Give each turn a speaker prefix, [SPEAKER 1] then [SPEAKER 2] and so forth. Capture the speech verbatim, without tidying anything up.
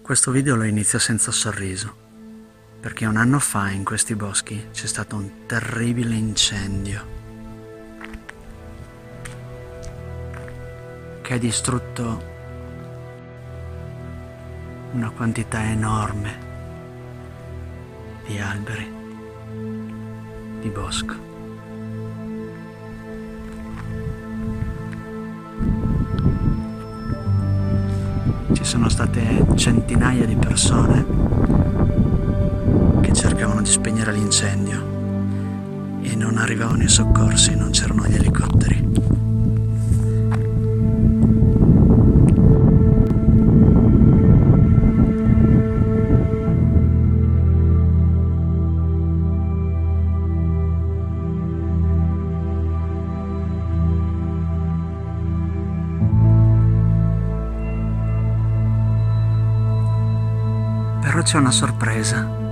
[SPEAKER 1] Questo video lo inizio senza sorriso, perché un anno fa in questi boschi c'è stato un terribile incendio che ha distrutto una quantità enorme di alberi, di bosco. Ci sono state centinaia di persone che cercavano di spegnere l'incendio e non arrivavano i soccorsi, non c'erano gli elicotteri. Però c'è una sorpresa.